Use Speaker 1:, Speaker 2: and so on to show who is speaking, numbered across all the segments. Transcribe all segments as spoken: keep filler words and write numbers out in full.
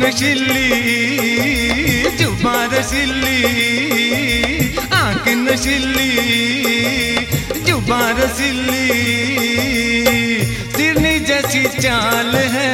Speaker 1: नशीली जुबां रसीली, आंख नशीली जुबां रसीली, सिरनी जैसी चाल है,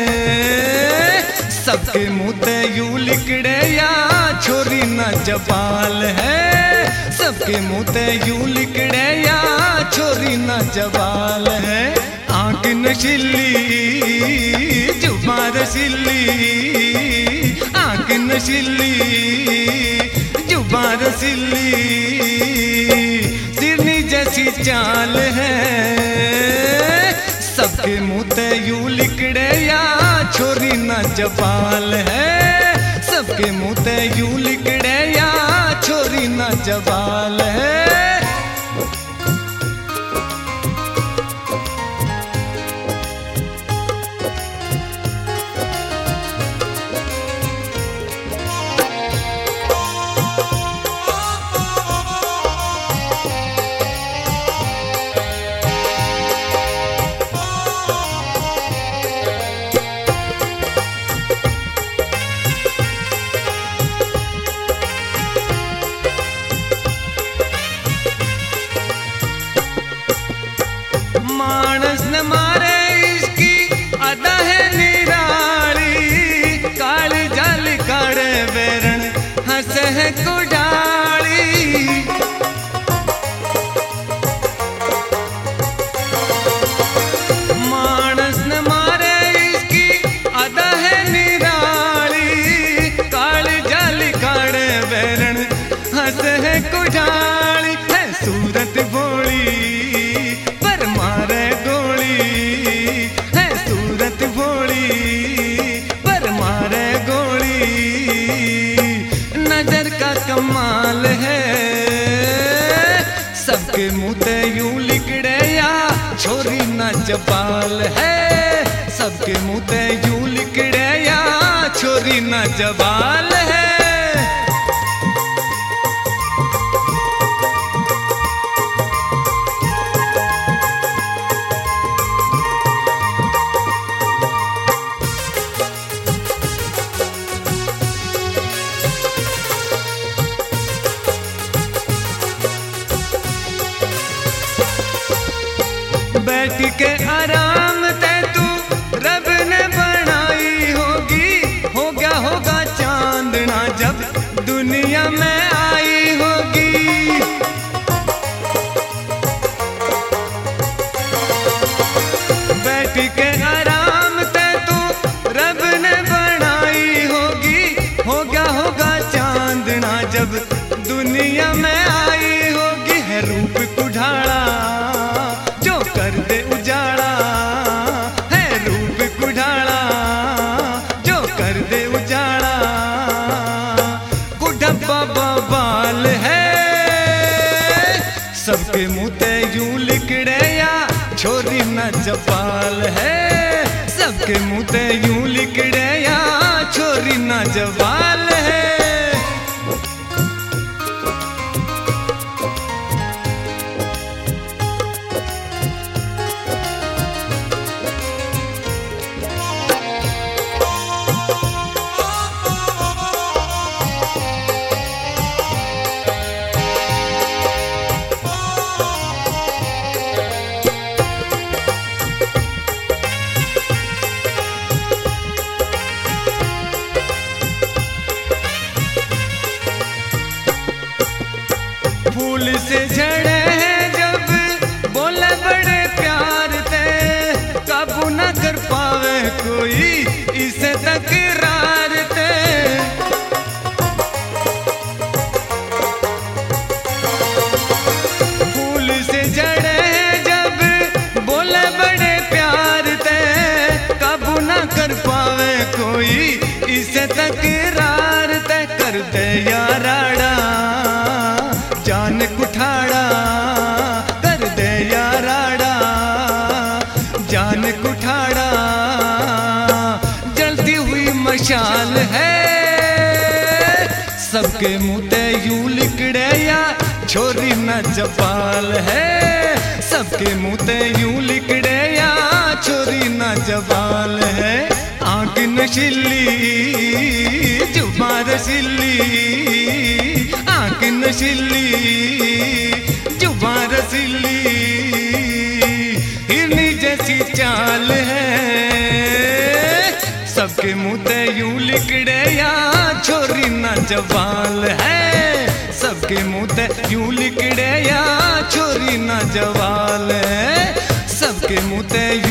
Speaker 1: सबके मुंह ते यूं लिकड़े या छोरी ना जबाल है, सबके मुंह ते यूं लिकड़े या छोरी ना जबाल है। आंख नशीली जुबां रसीली, आंख नशीली जुबां रसीली, सिरनी जैसी चाल है, सबके मुंह ते यूं लिकड़े या छोरी ना जबाल है, सबके मुंह ते यूं लिकड़े या छोरी ना जबाल है। मानस न मारे इसकी अदा है निराली, काली जाली काड़े बेरन हंस है कुडाली, मानस न मारे इसकी अदा है निराली, काली जाली काड़े बेरन हंस है कुडाली, है सूरत भोली मारे गोली, है सूरत भोली पर मारे गोली, नजर का कमाल है, सबके मुंह ते यूं लिकड़े या छोरी ना जबाल है, सबके मुंह ते यूं लिकड़े या छोरी ना जबाल है। बैठ के आराम ते तू रब ने बनाई होगी, हो गया होगा चांदना जब दुनिया में आई होगी, बैठ के आराम ते तू रब ने बनाई होगी, हो गया होगा चांदना जब दुनिया में आई होगी, है रूप कुढ़ाड़ा कर दे उजाड़ा, है रूप कुढ़ाड़ा जो कर दे उजाड़ा, कुढ़प्पा बाल है, सबके मुंह ते यूं लिकड़े या छोरी ना जबाल है, सबके मुंह ते यूं लिकड़े या छोरी ना जबाल है। फूल से झड़े हैं जब बोले बड़े प्यार ते, काबू न कर पावे कोई इसे तकरार ते, फूल से झड़े हैं जब बोले बड़े प्यार ते, काबू न कर पावे कोई इसे तकरार ते, कर दे याराड़ा जान कुठाड़ा, कर दे याराड़ा जान कुठाड़ा, जलती हुई मशाल है, सबके मुंह ते यूं लिकड़े या छोरी ना जबाल है, सबके मुंह ते यूं लिकड़े या छोरी ना जबाल है। आंख नशीली, जुबां रसीली, आंख नशीली, जुबां रसीली, हिरनी जैसी चाल है, सबके मुंह ते यूं लिकड़े या छोरी ना जवाल है, सबके मुंह ते यूं लिकड़े या छोरी ना जवाल है, सबके मुंह ते